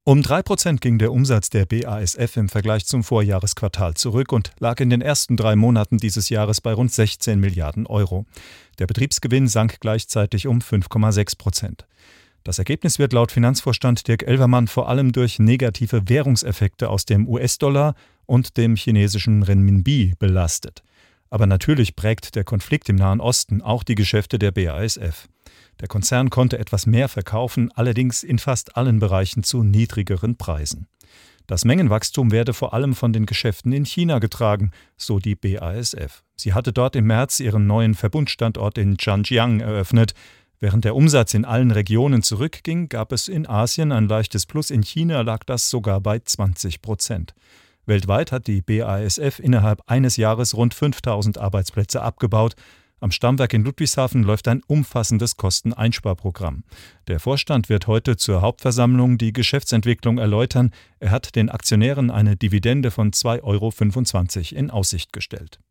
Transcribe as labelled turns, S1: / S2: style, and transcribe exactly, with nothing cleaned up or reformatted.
S1: Um drei Prozent ging der Umsatz der B A S F im Vergleich zum Vorjahresquartal zurück und lag in den ersten drei Monaten dieses Jahres bei rund sechzehn Milliarden Euro. Der Betriebsgewinn sank gleichzeitig um fünf Komma sechs Prozent. Das Ergebnis wird laut Finanzvorstand Dirk Elvermann vor allem durch negative Währungseffekte aus dem U S-Dollar und dem chinesischen Renminbi belastet. Aber natürlich prägt der Konflikt im Nahen Osten auch die Geschäfte der B A S F. Der Konzern konnte etwas mehr verkaufen, allerdings in fast allen Bereichen zu niedrigeren Preisen. Das Mengenwachstum werde vor allem von den Geschäften in China getragen, so die B A S F. Sie hatte dort im März ihren neuen Verbundstandort in Zhanjiang eröffnet. Während der Umsatz in allen Regionen zurückging, gab es in Asien ein leichtes Plus, in China lag das sogar bei zwanzig Prozent. Weltweit hat die B A S F innerhalb eines Jahres rund fünftausend Arbeitsplätze abgebaut. Am Stammwerk in Ludwigshafen läuft ein umfassendes Kosteneinsparprogramm. Der Vorstand wird heute zur Hauptversammlung die Geschäftsentwicklung erläutern. Er hat den Aktionären eine Dividende von zwei Euro fünfundzwanzig in Aussicht gestellt.